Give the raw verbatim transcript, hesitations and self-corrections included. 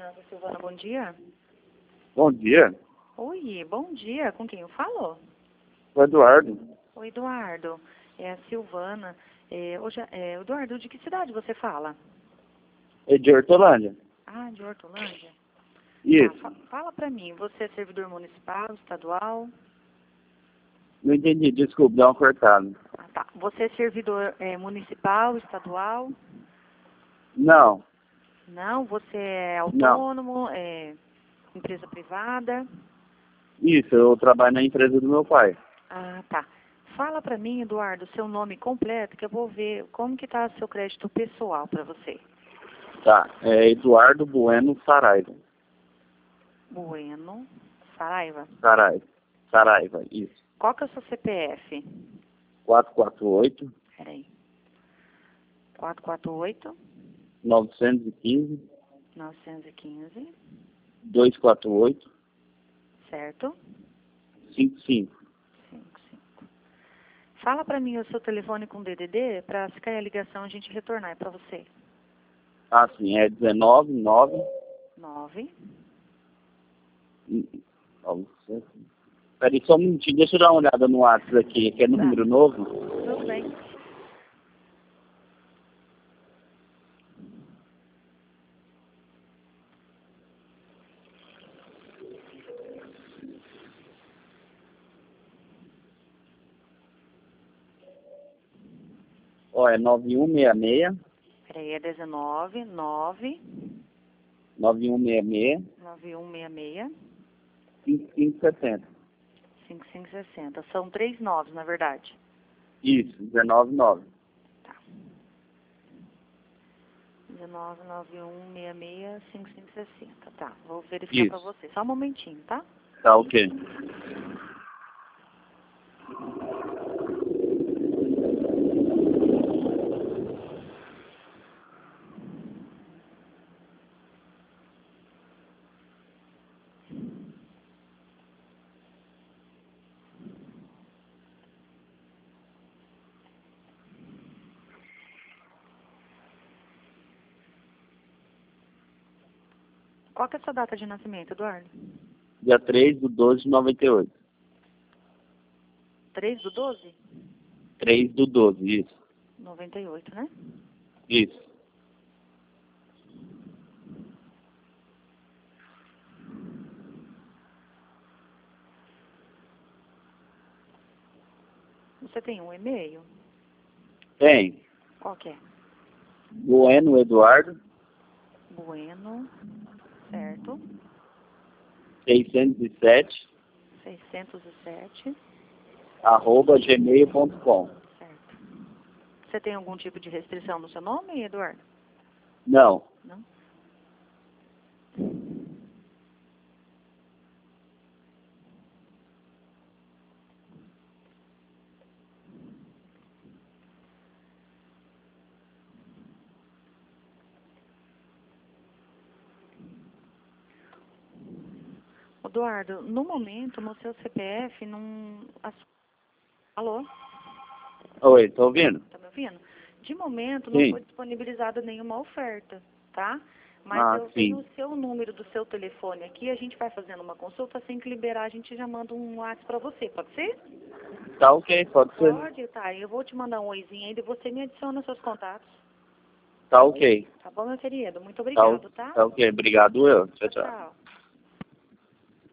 Finanças Silvana, bom dia. Bom dia, Oi, bom dia. Com quem eu falo? o Eduardo. Oi, Eduardo. É a Silvana. É, hoje, é, Eduardo, de que cidade você fala? É de Hortolândia. Ah, de Hortolândia. Isso. Tá, fa fala pra mim, você é servidor municipal, estadual? Não entendi, desculpa, dá uma cortada. Ah, tá. Você é servidor é, municipal, estadual? Não, Não, você é não. autônomo, é empresa privada? Isso, eu trabalho na empresa do meu pai. Ah, tá. Fala pra mim, Eduardo, seu nome completo, que eu vou ver como que tá seu crédito pessoal pra você. Tá, é Eduardo Bueno Saraiva. Bueno, Saraiva. Saraiva. Saraiva, isso. Qual que é o seu C P F? quatro quatro oito, Peraí. quatro quatro oito, nove um cinco, nove um cinco, dois quatro oito, certo? cinco cinco. cinco cinco. Fala pra mim o seu telefone com D D D, pra se cair a ligação a gente retornar, é pra você. Ah, sim, é dezenove, nove. nove. Peraí, só um minutinho, deixa eu dar uma olhada no WhatsApp aqui, que é Tá. número novo. Tudo bem. Ó, é nove um seis seis, Peraí, é dezenove, nove, nove um seis seis, nove um seis seis, cinco cinco sete zero. cinco cinco seis zero. São três noves, na verdade. Isso, dezenove nove. Tá. dezenove, nove um seis seis, cinco cinco seis zero. Tá, vou verificar Isso. pra você. Só um momentinho, tá? Tá ok. Qual que é a sua data de nascimento, Eduardo? Dia três do doze de noventa e oito. três do doze? três do doze, isso. noventa e oito, né? Isso. Você tem um e-mail? Tem. Qual que é? Bueno Eduardo, Bueno, certo? seiscentos e sete, seiscentos e sete, arroba gmail ponto com. certo. Você tem algum tipo de restrição no seu nome, Eduardo? Não. Não? Eduardo, no momento, no seu C P F, não... a su- Alô? Oi, tá ouvindo? Tá me ouvindo? De momento, não Sim. foi disponibilizada nenhuma oferta, tá? Mas Ah, eu sim. tenho o seu número do seu telefone aqui, a gente vai fazendo uma consulta, assim que liberar, a gente já manda um WhatsApp pra você, pode ser? Tá ok, pode ser. Pode, tá. Eu vou te mandar um oizinho ainda e você me adiciona nos seus contatos. Tá ok. Tá bom, meu querido? Muito Tá, o- obrigado, tá? tá ok, obrigado eu. Tchau, tchau. Tchau.